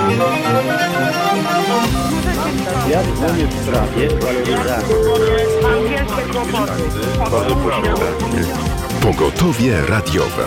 Ja dzwonię w sprawie waloryzacji. Pogotowie radiowe.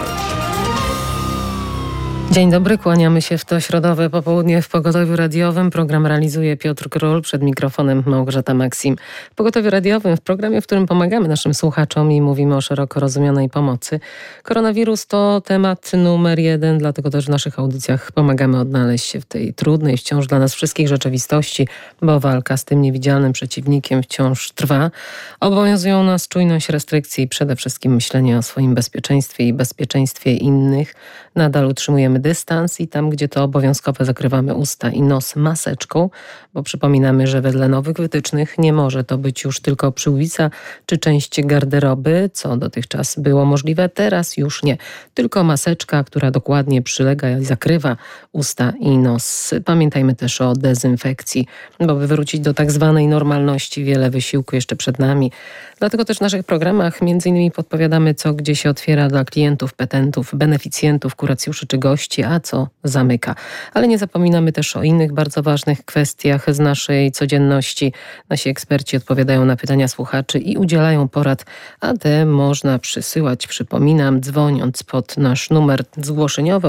Dzień dobry, kłaniamy się w to środowe popołudnie w Pogotowiu Radiowym. Program realizuje Piotr Król, przed mikrofonem Małgorzata Maksim. W Pogotowiu Radiowym, w programie, w którym pomagamy naszym słuchaczom i mówimy o szeroko rozumianej pomocy. Koronawirus to temat numer 1, dlatego też w naszych audycjach pomagamy odnaleźć się w tej trudnej wciąż dla nas wszystkich rzeczywistości, bo walka z tym niewidzialnym przeciwnikiem wciąż trwa. Obowiązują nas czujność, restrykcje i przede wszystkim myślenie o swoim bezpieczeństwie i bezpieczeństwie innych. Nadal utrzymujemy dystans i tam, gdzie to obowiązkowe, zakrywamy usta i nos maseczką, bo przypominamy, że wedle nowych wytycznych nie może to być już tylko przyłbica czy część garderoby, co dotychczas było możliwe, teraz już nie. Tylko maseczka, która dokładnie przylega i zakrywa usta i nos. Pamiętajmy też o dezynfekcji, bo by wrócić do tak zwanej normalności, wiele wysiłku jeszcze przed nami. Dlatego też w naszych programach między innymi podpowiadamy, co gdzie się otwiera dla klientów, petentów, beneficjentów, kuracjuszy czy gości, a co zamyka. Ale nie zapominamy też o innych bardzo ważnych kwestiach z naszej codzienności. Nasi eksperci odpowiadają na pytania słuchaczy i udzielają porad, a te można przysyłać, przypominam, dzwoniąc pod nasz numer zgłoszeniowy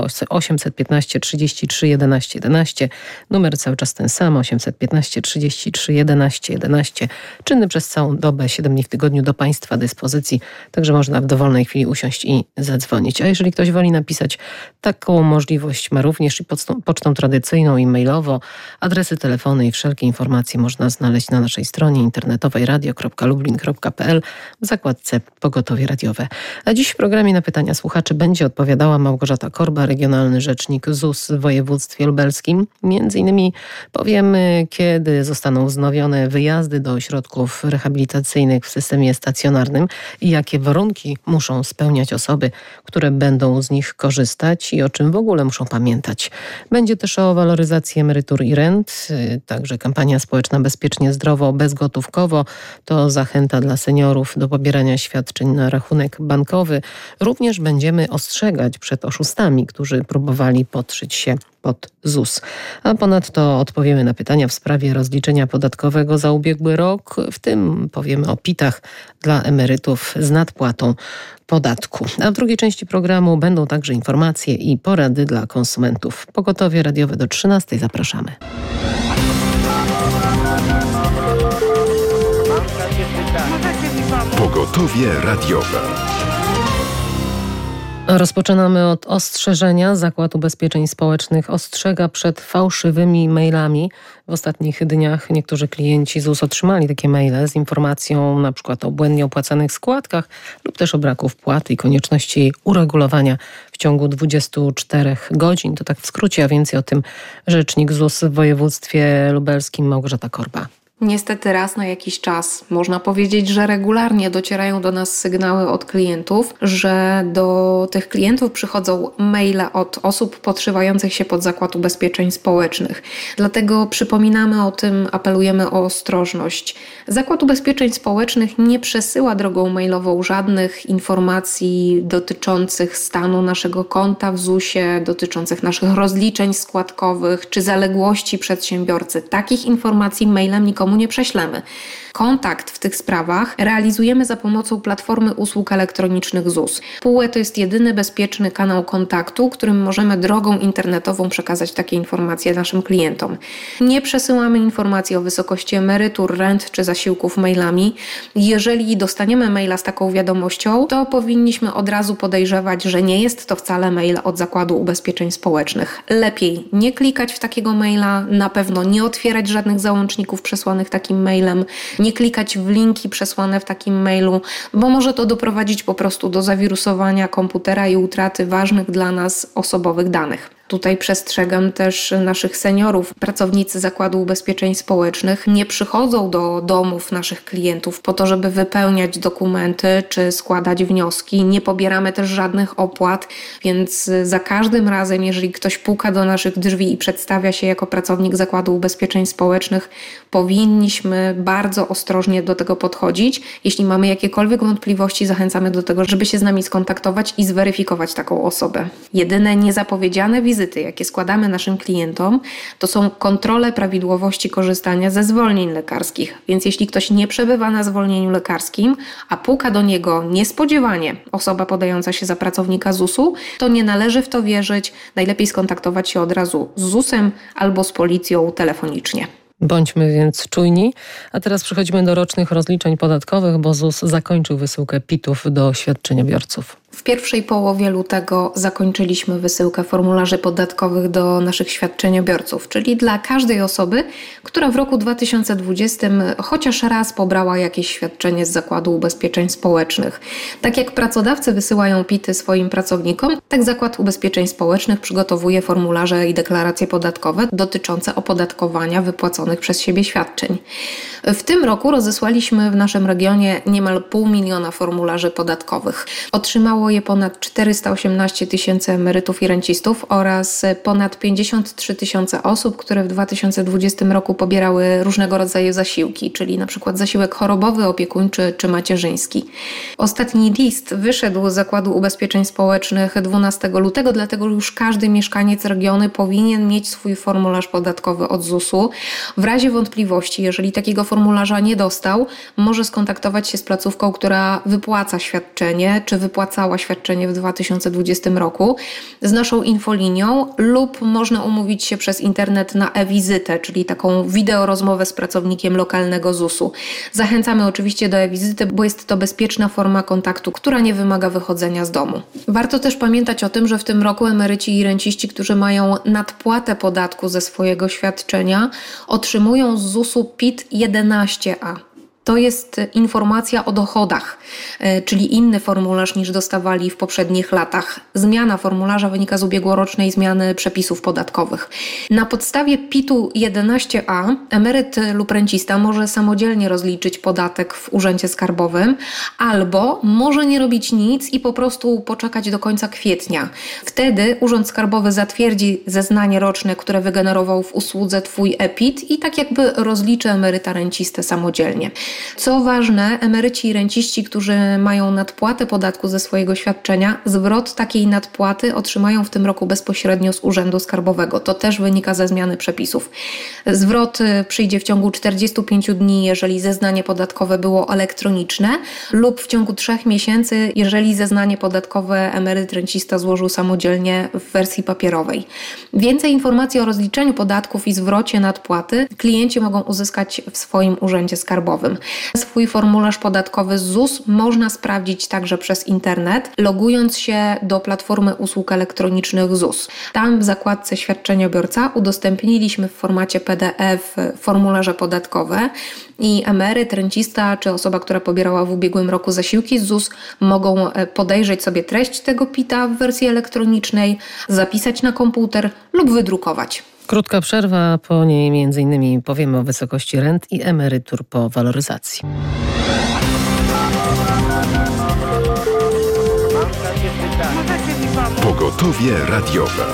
815 33 11 11. Numer cały czas ten sam, 815 33 11 11. Czynny przez całą dobę, 7 dni w tygodniu do Państwa dyspozycji, także można w dowolnej chwili usiąść i zadzwonić. A jeżeli ktoś woli napisać, taką możliwość ma również i pocztą tradycyjną i mailowo. Adresy, telefony i wszelkie informacje można znaleźć na naszej stronie internetowej radio.lublin.pl w zakładce Pogotowie Radiowe. A dziś w programie na pytania słuchaczy będzie odpowiadała Małgorzata Korba, regionalny rzecznik ZUS w województwie lubelskim. Między innymi powiemy, kiedy zostaną wznowione wyjazdy do ośrodków rehabilitacyjnych w systemie stacjonarnym i jakie warunki muszą spełniać osoby, które będą z nich korzystać i o czym w ogóle muszą pamiętać. Będzie też o waloryzacji emerytur i rent, także kampania społeczna Bezpiecznie Zdrowo, bezgotówkowo. To zachęta dla seniorów do pobierania świadczeń na rachunek bankowy. Również będziemy ostrzegać przed oszustami, którzy próbowali podszyć się pod ZUS. A ponadto odpowiemy na pytania w sprawie rozliczenia podatkowego za ubiegły rok. W tym powiemy o PIT-ach dla emerytów z nadpłatą podatku. A w drugiej części programu będą także informacje i porady dla konsumentów. Pogotowie radiowe do 13:00. Zapraszamy. Pogotowie radiowe. Rozpoczynamy od ostrzeżenia. Zakład Ubezpieczeń Społecznych ostrzega przed fałszywymi mailami. W ostatnich dniach niektórzy klienci ZUS otrzymali takie maile z informacją na przykład o błędnie opłacanych składkach lub też o braku wpłaty i konieczności uregulowania w ciągu 24 godzin. To tak w skrócie, a więcej o tym rzecznik ZUS w województwie lubelskim Małgorzata Korba. Niestety raz na jakiś czas, można powiedzieć, że regularnie docierają do nas sygnały od klientów, że do tych klientów przychodzą maile od osób podszywających się pod Zakład Ubezpieczeń Społecznych. Dlatego przypominamy o tym, apelujemy o ostrożność. Zakład Ubezpieczeń Społecznych nie przesyła drogą mailową żadnych informacji dotyczących stanu naszego konta w ZUS-ie, dotyczących naszych rozliczeń składkowych czy zaległości przedsiębiorcy. Takich informacji mailem nikomu nie prześlemy. Kontakt w tych sprawach realizujemy za pomocą platformy usług elektronicznych ZUS. PUE to jest jedyny bezpieczny kanał kontaktu, którym możemy drogą internetową przekazać takie informacje naszym klientom. Nie przesyłamy informacji o wysokości emerytur, rent czy zasiłków mailami. Jeżeli dostaniemy maila z taką wiadomością, to powinniśmy od razu podejrzewać, że nie jest to wcale mail od Zakładu Ubezpieczeń Społecznych. Lepiej nie klikać w takiego maila, na pewno nie otwierać żadnych załączników przesłanych takim mailem, nie klikać w linki przesłane w takim mailu, bo może to doprowadzić po prostu do zawirusowania komputera i utraty ważnych dla nas osobowych danych. Tutaj przestrzegam też naszych seniorów. Pracownicy Zakładu Ubezpieczeń Społecznych nie przychodzą do domów naszych klientów po to, żeby wypełniać dokumenty czy składać wnioski. Nie pobieramy też żadnych opłat, więc za każdym razem, jeżeli ktoś puka do naszych drzwi i przedstawia się jako pracownik Zakładu Ubezpieczeń Społecznych, powinniśmy bardzo ostrożnie do tego podchodzić. Jeśli mamy jakiekolwiek wątpliwości, zachęcamy do tego, żeby się z nami skontaktować i zweryfikować taką osobę. Jedyne niezapowiedziane wizyty e-wizyty, jakie składamy naszym klientom, to są kontrole prawidłowości korzystania ze zwolnień lekarskich. Więc jeśli ktoś nie przebywa na zwolnieniu lekarskim, a puka do niego niespodziewanie osoba podająca się za pracownika ZUS-u, to nie należy w to wierzyć. Najlepiej skontaktować się od razu z ZUS-em albo z policją telefonicznie. Bądźmy więc czujni. A teraz przechodzimy do rocznych rozliczeń podatkowych, bo ZUS zakończył wysyłkę PIT-ów do świadczeniobiorców. W pierwszej połowie lutego zakończyliśmy wysyłkę formularzy podatkowych do naszych świadczeniobiorców, czyli dla każdej osoby, która w roku 2020 chociaż raz pobrała jakieś świadczenie z Zakładu Ubezpieczeń Społecznych. Tak jak pracodawcy wysyłają PIT-y swoim pracownikom, tak Zakład Ubezpieczeń Społecznych przygotowuje formularze i deklaracje podatkowe dotyczące opodatkowania wypłaconych przez siebie świadczeń. W tym roku rozesłaliśmy w naszym regionie niemal 500 000 formularzy podatkowych. Otrzymało je ponad 418 000 emerytów i rencistów oraz ponad 53 000 osób, które w 2020 roku pobierały różnego rodzaju zasiłki, czyli na przykład zasiłek chorobowy, opiekuńczy czy macierzyński. Ostatni list wyszedł z Zakładu Ubezpieczeń Społecznych 12 lutego, dlatego już każdy mieszkaniec regionu powinien mieć swój formularz podatkowy od ZUS-u. W razie wątpliwości, jeżeli takiego formularza nie dostał, może skontaktować się z placówką, która wypłaca świadczenie, czy wypłacała świadczenie w 2020 roku, z naszą infolinią, lub można umówić się przez internet na e-wizytę, czyli taką wideorozmowę z pracownikiem lokalnego ZUS-u. Zachęcamy oczywiście do e-wizyty, bo jest to bezpieczna forma kontaktu, która nie wymaga wychodzenia z domu. Warto też pamiętać o tym, że w tym roku emeryci i renciści, którzy mają nadpłatę podatku ze swojego świadczenia, otrzymują z ZUS-u PIT-11A. To jest informacja o dochodach, czyli inny formularz niż dostawali w poprzednich latach. Zmiana formularza wynika z ubiegłorocznej zmiany przepisów podatkowych. Na podstawie PIT-u 11a emeryt lub rencista może samodzielnie rozliczyć podatek w Urzędzie Skarbowym albo może nie robić nic i po prostu poczekać do końca kwietnia. Wtedy Urząd Skarbowy zatwierdzi zeznanie roczne, które wygenerował w usłudze Twój e-PIT i tak jakby rozliczy emeryta rencistę samodzielnie. Co ważne, emeryci i renciści, którzy mają nadpłatę podatku ze swojego świadczenia, zwrot takiej nadpłaty otrzymają w tym roku bezpośrednio z Urzędu Skarbowego. To też wynika ze zmiany przepisów. Zwrot przyjdzie w ciągu 45 dni, jeżeli zeznanie podatkowe było elektroniczne, lub w ciągu 3 miesięcy, jeżeli zeznanie podatkowe emeryt rencista złożył samodzielnie w wersji papierowej. Więcej informacji o rozliczeniu podatków i zwrocie nadpłaty klienci mogą uzyskać w swoim Urzędzie Skarbowym. Swój formularz podatkowy z ZUS można sprawdzić także przez internet, logując się do platformy usług elektronicznych ZUS. Tam w zakładce świadczeniobiorca udostępniliśmy w formacie PDF formularze podatkowe i emeryt, rencista czy osoba, która pobierała w ubiegłym roku zasiłki z ZUS mogą podejrzeć sobie treść tego PIT-a w wersji elektronicznej, zapisać na komputer lub wydrukować. Krótka przerwa, po niej m.in. powiemy o wysokości rent i emerytur po waloryzacji. Pogotowie radiowe.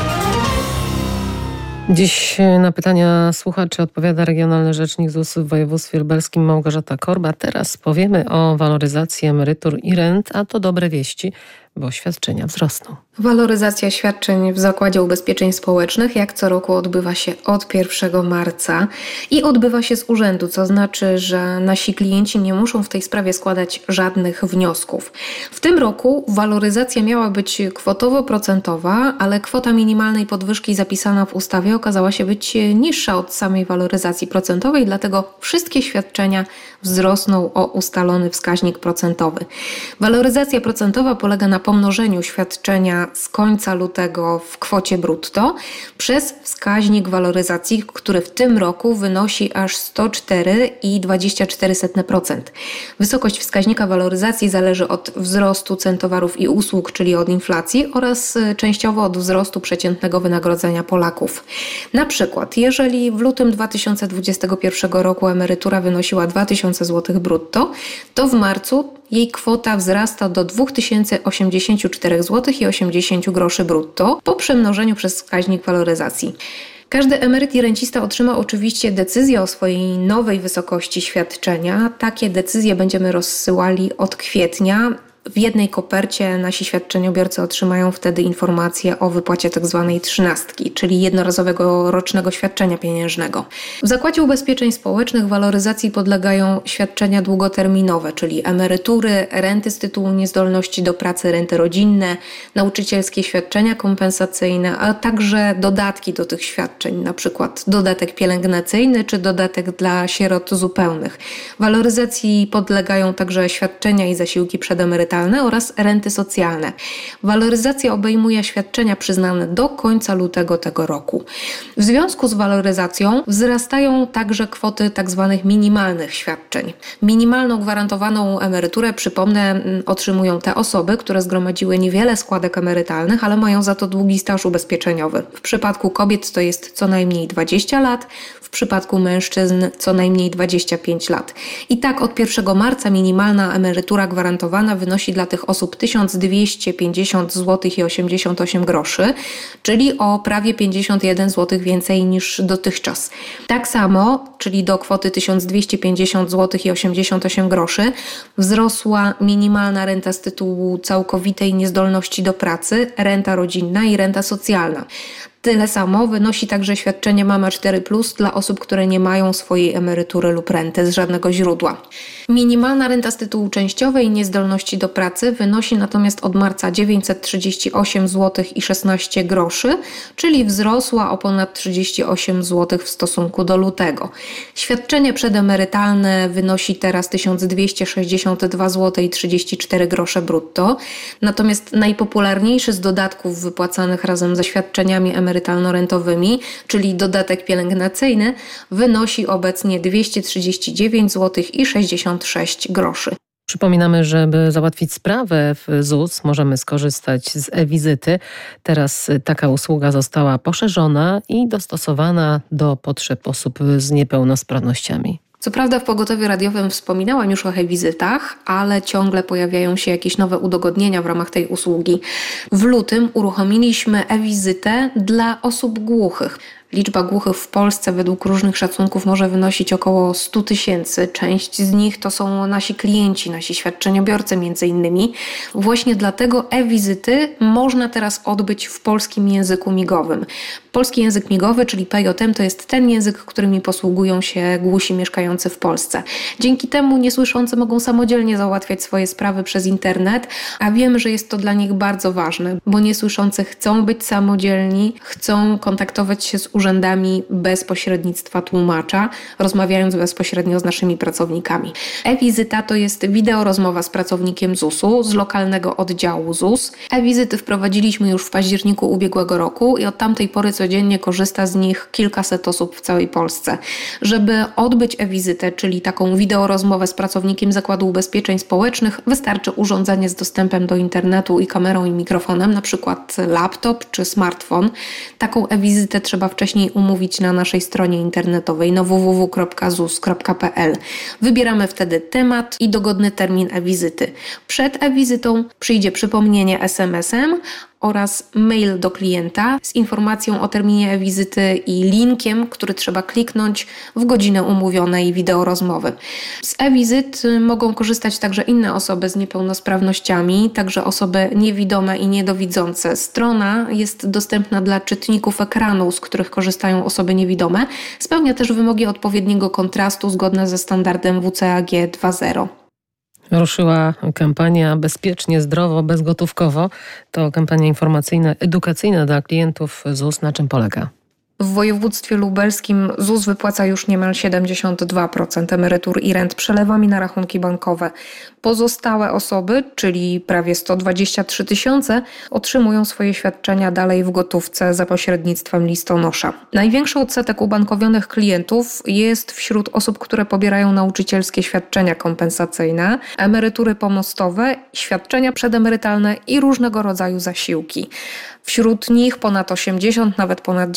Dziś na pytania słuchaczy odpowiada regionalny rzecznik ZUS w województwie lubelskim Małgorzata Korba. Teraz powiemy o waloryzacji emerytur i rent, a to dobre wieści, bo świadczenia wzrosną. Waloryzacja świadczeń w Zakładzie Ubezpieczeń Społecznych jak co roku odbywa się od 1 marca i odbywa się z urzędu, co znaczy, że nasi klienci nie muszą w tej sprawie składać żadnych wniosków. W tym roku waloryzacja miała być kwotowo-procentowa, ale kwota minimalnej podwyżki zapisana w ustawie okazała się być niższa od samej waloryzacji procentowej, dlatego wszystkie świadczenia wzrosną o ustalony wskaźnik procentowy. Waloryzacja procentowa polega na pomnożeniu świadczenia z końca lutego w kwocie brutto przez wskaźnik waloryzacji, który w tym roku wynosi aż 104,24%. Wysokość wskaźnika waloryzacji zależy od wzrostu cen towarów i usług, czyli od inflacji oraz częściowo od wzrostu przeciętnego wynagrodzenia Polaków. Na przykład, jeżeli w lutym 2021 roku emerytura wynosiła 2000 zł brutto, to w marcu jej kwota wzrasta do 2084 zł i 80 groszy brutto po przemnożeniu przez wskaźnik waloryzacji. Każdy emeryt i rencista otrzyma oczywiście decyzję o swojej nowej wysokości świadczenia. Takie decyzje będziemy rozsyłali od kwietnia. W jednej kopercie nasi świadczeniobiorcy otrzymają wtedy informację o wypłacie tzw. trzynastki, czyli jednorazowego rocznego świadczenia pieniężnego. W Zakładzie Ubezpieczeń Społecznych waloryzacji podlegają świadczenia długoterminowe, czyli emerytury, renty z tytułu niezdolności do pracy, renty rodzinne, nauczycielskie świadczenia kompensacyjne, a także dodatki do tych świadczeń, na przykład dodatek pielęgnacyjny czy dodatek dla sierot zupełnych. Waloryzacji podlegają także świadczenia i zasiłki przedemerytalne oraz renty socjalne. Waloryzacja obejmuje świadczenia przyznane do końca lutego tego roku. W związku z waloryzacją wzrastają także kwoty tzw. minimalnych świadczeń. Minimalną gwarantowaną emeryturę, przypomnę, otrzymują te osoby, które zgromadziły niewiele składek emerytalnych, ale mają za to długi staż ubezpieczeniowy. W przypadku kobiet to jest co najmniej 20 lat, w przypadku mężczyzn co najmniej 25 lat. I tak od 1 marca minimalna emerytura gwarantowana wynosi dla tych osób 1250 zł i 88 groszy, czyli o prawie 51 zł więcej niż dotychczas. Tak samo, czyli do kwoty 1250 zł i 88 groszy, wzrosła minimalna renta z tytułu całkowitej niezdolności do pracy, renta rodzinna i renta socjalna. Tyle samo wynosi także świadczenie Mama 4+ dla osób, które nie mają swojej emerytury lub renty z żadnego źródła. Minimalna renta z tytułu częściowej niezdolności do pracy wynosi natomiast od marca 938 zł i 16 groszy, czyli wzrosła o ponad 38 zł w stosunku do lutego. Świadczenie przedemerytalne wynosi teraz 1262 zł i 34 grosze brutto, natomiast najpopularniejszy z dodatków wypłacanych razem ze świadczeniami emerytalno-rentowymi, czyli dodatek pielęgnacyjny, wynosi obecnie 239 zł i 66 groszy. Przypominamy, żeby załatwić sprawę w ZUS, możemy skorzystać z e-wizyty. Teraz taka usługa została poszerzona i dostosowana do potrzeb osób z niepełnosprawnościami. Co prawda w pogotowiu radiowym wspominałam już o e-wizytach, ale ciągle pojawiają się jakieś nowe udogodnienia w ramach tej usługi. W lutym uruchomiliśmy e-wizytę dla osób głuchych. Liczba głuchych w Polsce według różnych szacunków może wynosić około 100 000. Część z nich to są nasi klienci, nasi świadczeniobiorcy między innymi. Właśnie dlatego e-wizyty można teraz odbyć w polskim języku migowym. Polski język migowy, czyli PJM, to jest ten język, którymi posługują się głusi mieszkający w Polsce. Dzięki temu niesłyszący mogą samodzielnie załatwiać swoje sprawy przez internet, a wiemy, że jest to dla nich bardzo ważne, bo niesłyszący chcą być samodzielni, chcą kontaktować się z urzędami bez pośrednictwa tłumacza, rozmawiając bezpośrednio z naszymi pracownikami. E-wizyta to jest wideorozmowa z pracownikiem ZUS-u, z lokalnego oddziału ZUS. E-wizyty wprowadziliśmy już w październiku ubiegłego roku i od tamtej pory codziennie korzysta z nich kilkaset osób w całej Polsce. Żeby odbyć e-wizytę, czyli taką wideorozmowę z pracownikiem Zakładu Ubezpieczeń Społecznych, wystarczy urządzenie z dostępem do internetu i kamerą i mikrofonem, na przykład laptop czy smartfon. Taką e-wizytę trzeba wcześniej umówić na naszej stronie internetowej na www.zus.pl. Wybieramy wtedy temat i dogodny termin e-wizyty. Przed e-wizytą przyjdzie przypomnienie SMS-em oraz mail do klienta z informacją o terminie e-wizyty i linkiem, który trzeba kliknąć w godzinę umówionej wideorozmowy. Z e-wizyt mogą korzystać także inne osoby z niepełnosprawnościami, także osoby niewidome i niedowidzące. Strona jest dostępna dla czytników ekranu, z których korzystają osoby niewidome. Spełnia też wymogi odpowiedniego kontrastu zgodne ze standardem WCAG 2.0. Ruszyła kampania Bezpiecznie, zdrowo, bezgotówkowo. To kampania informacyjna, edukacyjna dla klientów ZUS. Na czym polega? W województwie lubelskim ZUS wypłaca już niemal 72% emerytur i rent przelewami na rachunki bankowe. Pozostałe osoby, czyli prawie 123 000, otrzymują swoje świadczenia dalej w gotówce za pośrednictwem listonosza. Największy odsetek ubankowionych klientów jest wśród osób, które pobierają nauczycielskie świadczenia kompensacyjne, emerytury pomostowe, świadczenia przedemerytalne i różnego rodzaju zasiłki. Wśród nich ponad 80, nawet ponad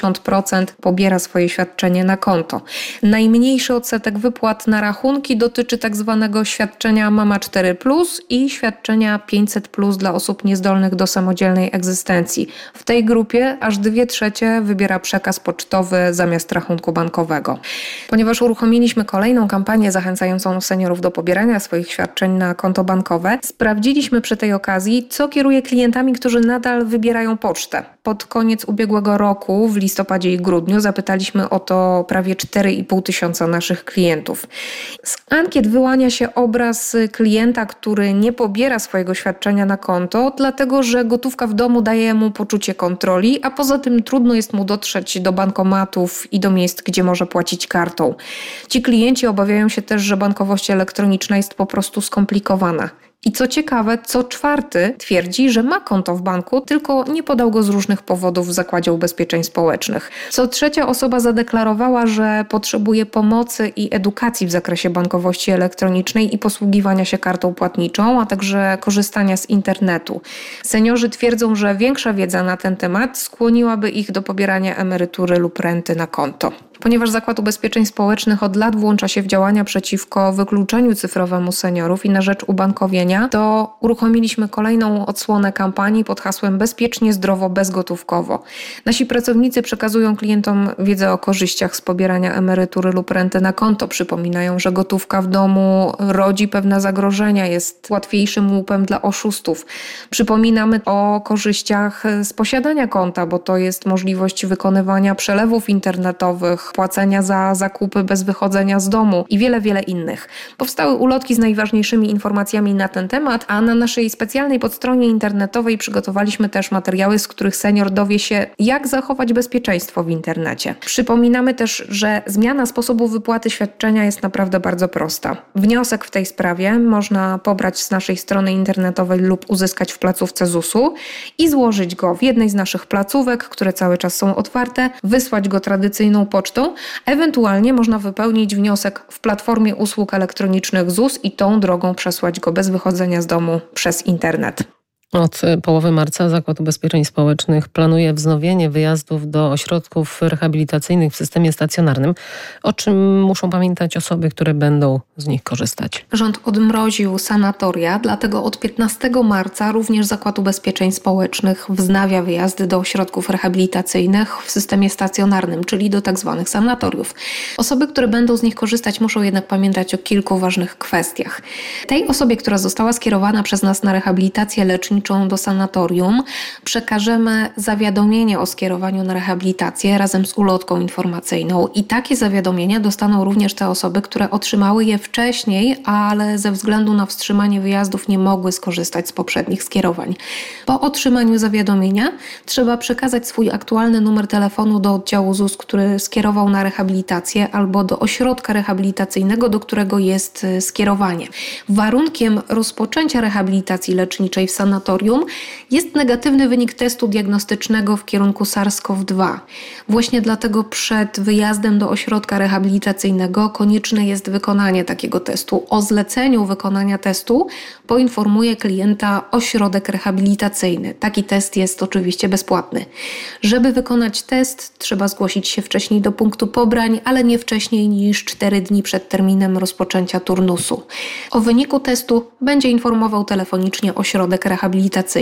90% pobiera swoje świadczenie na konto. Najmniejszy odsetek wypłat na rachunki dotyczy tak zwanego świadczenia Mama 4+ i świadczenia 500+ dla osób niezdolnych do samodzielnej egzystencji. W tej grupie aż 2/3 wybiera przekaz pocztowy zamiast rachunku bankowego. Ponieważ uruchomiliśmy kolejną kampanię zachęcającą seniorów do pobierania swoich świadczeń na konto bankowe, sprawdziliśmy przy tej okazji, co kieruje klientami, którzy nadal wybierają pocztę. Pod koniec ubiegłego roku, w listopadzie i grudniu, zapytaliśmy o to prawie 4,5 tysiąca naszych klientów. Z ankiet wyłania się obraz klienta, który nie pobiera swojego świadczenia na konto, dlatego że gotówka w domu daje mu poczucie kontroli, a poza tym trudno jest mu dotrzeć do bankomatów i do miejsc, gdzie może płacić kartą. Ci klienci obawiają się też, że bankowość elektroniczna jest po prostu skomplikowana. I co ciekawe, co czwarty twierdzi, że ma konto w banku, tylko nie podał go z różnych powodów w Zakładzie Ubezpieczeń Społecznych. Co trzecia osoba zadeklarowała, że potrzebuje pomocy i edukacji w zakresie bankowości elektronicznej i posługiwania się kartą płatniczą, a także korzystania z internetu. Seniorzy twierdzą, że większa wiedza na ten temat skłoniłaby ich do pobierania emerytury lub renty na konto. Ponieważ Zakład Ubezpieczeń Społecznych od lat włącza się w działania przeciwko wykluczeniu cyfrowemu seniorów i na rzecz ubankowienia, to uruchomiliśmy kolejną odsłonę kampanii pod hasłem Bezpiecznie, zdrowo, bezgotówkowo. Nasi pracownicy przekazują klientom wiedzę o korzyściach z pobierania emerytury lub renty na konto. Przypominają, że gotówka w domu rodzi pewne zagrożenia, jest łatwiejszym łupem dla oszustów. Przypominamy o korzyściach z posiadania konta, bo to jest możliwość wykonywania przelewów internetowych, płacenia za zakupy bez wychodzenia z domu i wiele, wiele innych. Powstały ulotki z najważniejszymi informacjami na ten temat, a na naszej specjalnej podstronie internetowej przygotowaliśmy też materiały, z których senior dowie się, jak zachować bezpieczeństwo w internecie. Przypominamy też, że zmiana sposobu wypłaty świadczenia jest naprawdę bardzo prosta. Wniosek w tej sprawie można pobrać z naszej strony internetowej lub uzyskać w placówce ZUS-u i złożyć go w jednej z naszych placówek, które cały czas są otwarte, wysłać go tradycyjną pocztą. Ewentualnie można wypełnić wniosek w platformie usług elektronicznych ZUS i tą drogą przesłać go bez wychodzenia z domu przez internet. Od połowy marca Zakład Ubezpieczeń Społecznych planuje wznowienie wyjazdów do ośrodków rehabilitacyjnych w systemie stacjonarnym. O czym muszą pamiętać osoby, które będą z nich korzystać? Rząd odmroził sanatoria, dlatego od 15 marca również Zakład Ubezpieczeń Społecznych wznawia wyjazdy do ośrodków rehabilitacyjnych w systemie stacjonarnym, czyli do tzw. sanatoriów. Osoby, które będą z nich korzystać, muszą jednak pamiętać o kilku ważnych kwestiach. Tej osobie, która została skierowana przez nas na rehabilitację leczniczą do sanatorium, przekażemy zawiadomienie o skierowaniu na rehabilitację razem z ulotką informacyjną i takie zawiadomienia dostaną również te osoby, które otrzymały je wcześniej, ale ze względu na wstrzymanie wyjazdów nie mogły skorzystać z poprzednich skierowań. Po otrzymaniu zawiadomienia trzeba przekazać swój aktualny numer telefonu do oddziału ZUS, który skierował na rehabilitację, albo do ośrodka rehabilitacyjnego, do którego jest skierowanie. Warunkiem rozpoczęcia rehabilitacji leczniczej w sanatorium jest negatywny wynik testu diagnostycznego w kierunku SARS-CoV-2. Właśnie dlatego przed wyjazdem do ośrodka rehabilitacyjnego konieczne jest wykonanie takiego testu. O zleceniu wykonania testu poinformuje klienta ośrodek rehabilitacyjny. Taki test jest oczywiście bezpłatny. Żeby wykonać test, trzeba zgłosić się wcześniej do punktu pobrań, ale nie wcześniej niż 4 dni przed terminem rozpoczęcia turnusu. O wyniku testu będzie informował telefonicznie ośrodek rehabilitacyjny.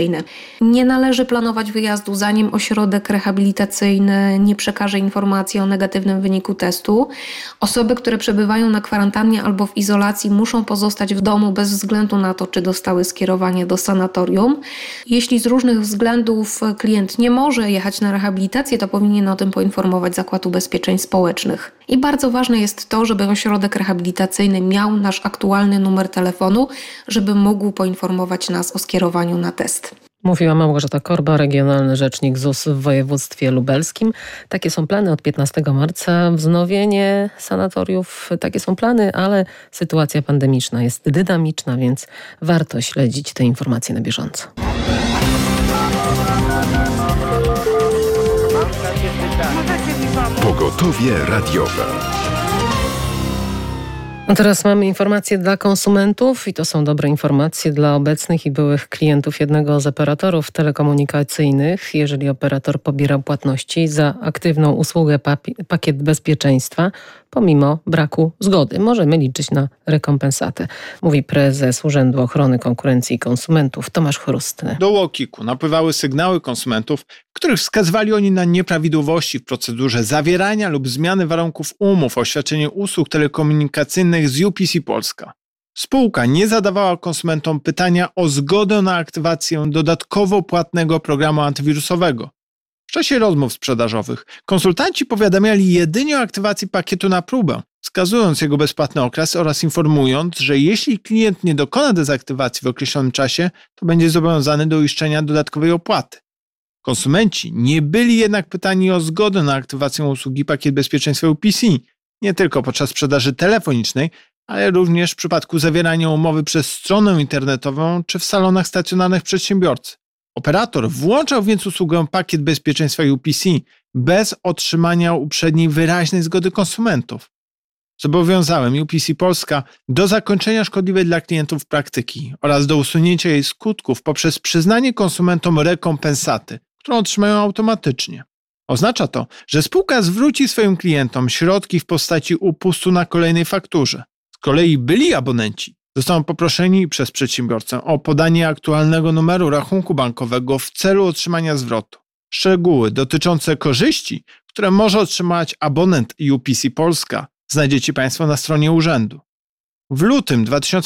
Nie należy planować wyjazdu, zanim ośrodek rehabilitacyjny nie przekaże informacji o negatywnym wyniku testu. Osoby, które przebywają na kwarantannie albo w izolacji, muszą pozostać w domu bez względu na to, czy dostały skierowanie do sanatorium. Jeśli z różnych względów klient nie może jechać na rehabilitację, to powinien o tym poinformować Zakład Ubezpieczeń Społecznych. I bardzo ważne jest to, żeby ośrodek rehabilitacyjny miał nasz aktualny numer telefonu, żeby mógł poinformować nas o skierowaniu na test. Mówiła Małgorzata Korba, regionalny rzecznik ZUS w województwie lubelskim. Takie są plany od 15 marca. Wznowienie sanatoriów, takie są plany, ale sytuacja pandemiczna jest dynamiczna, więc warto śledzić te informacje na bieżąco. Pogotowie radiowe. No teraz mamy informacje dla konsumentów i to są dobre informacje dla obecnych i byłych klientów jednego z operatorów telekomunikacyjnych. Jeżeli operator pobiera płatności za aktywną usługę pakiet bezpieczeństwa, pomimo braku zgody, możemy liczyć na rekompensatę, mówi prezes Urzędu Ochrony Konkurencji i Konsumentów Tomasz Chrustny. Do UOKiK-u napływały sygnały konsumentów, w których wskazywali oni na nieprawidłowości w procedurze zawierania lub zmiany warunków umów o świadczenie usług telekomunikacyjnych z UPC Polska. Spółka nie zadawała konsumentom pytania o zgodę na aktywację dodatkowo płatnego programu antywirusowego. W czasie rozmów sprzedażowych konsultanci powiadamiali jedynie o aktywacji pakietu na próbę, wskazując jego bezpłatny okres oraz informując, że jeśli klient nie dokona dezaktywacji w określonym czasie, to będzie zobowiązany do uiszczenia dodatkowej opłaty. Konsumenci nie byli jednak pytani o zgodę na aktywację usługi pakiet bezpieczeństwa UPC, nie tylko podczas sprzedaży telefonicznej, ale również w przypadku zawierania umowy przez stronę internetową czy w salonach stacjonarnych przedsiębiorcy. Operator włączał więc usługę pakiet bezpieczeństwa UPC bez otrzymania uprzedniej wyraźnej zgody konsumentów. Zobowiązałem UPC Polska do zakończenia szkodliwej dla klientów praktyki oraz do usunięcia jej skutków poprzez przyznanie konsumentom rekompensaty, którą otrzymają automatycznie. Oznacza to, że spółka zwróci swoim klientom środki w postaci upustu na kolejnej fakturze. Z kolei byli abonenci zostaną poproszeni przez przedsiębiorcę o podanie aktualnego numeru rachunku bankowego w celu otrzymania zwrotu. Szczegóły dotyczące korzyści, które może otrzymać abonent UPC Polska, znajdziecie Państwo na stronie urzędu. W lutym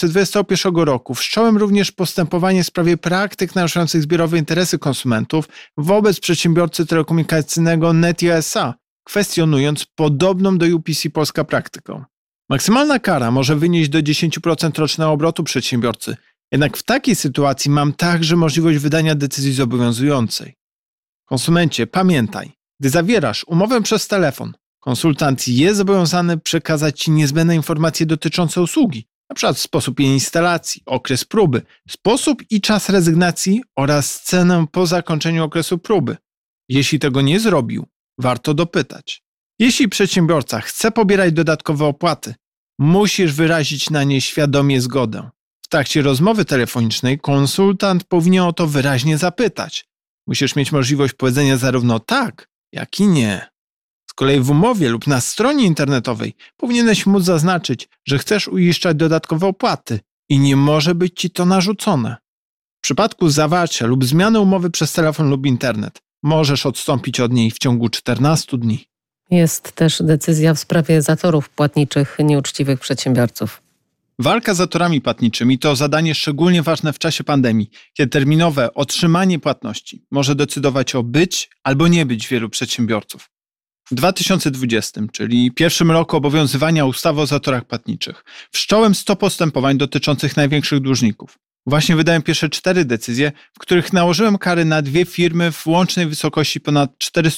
2021 roku wszcząłem również postępowanie w sprawie praktyk naruszających zbiorowe interesy konsumentów wobec przedsiębiorcy telekomunikacyjnego Netia S.A., kwestionując podobną do UPC Polska praktykę. Maksymalna kara może wynieść do 10% rocznego obrotu przedsiębiorcy, jednak w takiej sytuacji mam także możliwość wydania decyzji zobowiązującej. Konsumencie, pamiętaj, gdy zawierasz umowę przez telefon, konsultant jest zobowiązany przekazać Ci niezbędne informacje dotyczące usługi, np. sposób jej instalacji, okres próby, sposób i czas rezygnacji oraz cenę po zakończeniu okresu próby. Jeśli tego nie zrobił, warto dopytać. Jeśli przedsiębiorca chce pobierać dodatkowe opłaty, musisz wyrazić na nie świadomie zgodę. W trakcie rozmowy telefonicznej konsultant powinien o to wyraźnie zapytać. Musisz mieć możliwość powiedzenia zarówno tak, jak i nie. Z kolei w umowie lub na stronie internetowej powinieneś móc zaznaczyć, że chcesz uiszczać dodatkowe opłaty i nie może być Ci to narzucone. W przypadku zawarcia lub zmiany umowy przez telefon lub internet możesz odstąpić od niej w ciągu 14 dni. Jest też decyzja w sprawie zatorów płatniczych nieuczciwych przedsiębiorców. Walka z zatorami płatniczymi to zadanie szczególnie ważne w czasie pandemii, kiedy terminowe otrzymanie płatności może decydować o być albo nie być wielu przedsiębiorców. W 2020, czyli pierwszym roku obowiązywania ustawy o zatorach płatniczych, wszcząłem 100 postępowań dotyczących największych dłużników. Właśnie wydałem pierwsze 4 decyzje, w których nałożyłem kary na 2 firmy w łącznej wysokości ponad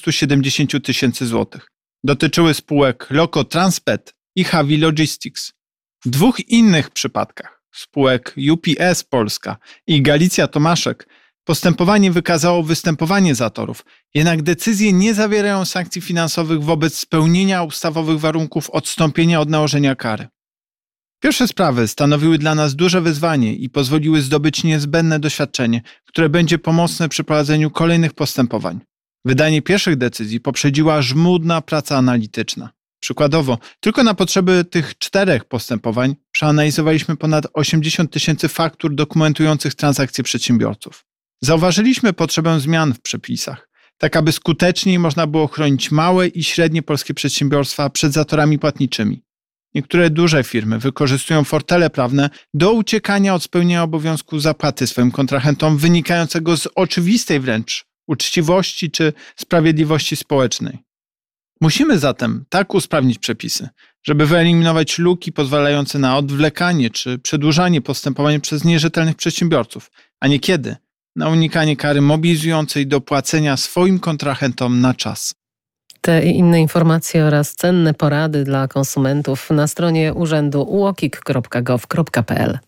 470 tysięcy złotych. Dotyczyły spółek Loco Transpet i Havi Logistics. W 2 innych przypadkach, spółek UPS Polska i Galicja Tomaszek, postępowanie wykazało występowanie zatorów, jednak decyzje nie zawierają sankcji finansowych wobec spełnienia ustawowych warunków odstąpienia od nałożenia kary. Pierwsze sprawy stanowiły dla nas duże wyzwanie i pozwoliły zdobyć niezbędne doświadczenie, które będzie pomocne przy prowadzeniu kolejnych postępowań. Wydanie pierwszych decyzji poprzedziła żmudna praca analityczna. Przykładowo, tylko na potrzeby tych 4 postępowań przeanalizowaliśmy ponad 80 tysięcy faktur dokumentujących transakcje przedsiębiorców. Zauważyliśmy potrzebę zmian w przepisach, tak aby skuteczniej można było chronić małe i średnie polskie przedsiębiorstwa przed zatorami płatniczymi. Niektóre duże firmy wykorzystują fortele prawne do uciekania od spełnienia obowiązku zapłaty swoim kontrahentom wynikającego z oczywistej wręcz uczciwości czy sprawiedliwości społecznej. Musimy zatem tak usprawnić przepisy, żeby wyeliminować luki pozwalające na odwlekanie czy przedłużanie postępowań przez nierzetelnych przedsiębiorców, a niekiedy na unikanie kary mobilizującej do płacenia swoim kontrahentom na czas. Te i inne informacje oraz cenne porady dla konsumentów na stronie urzędu uokik.gov.pl.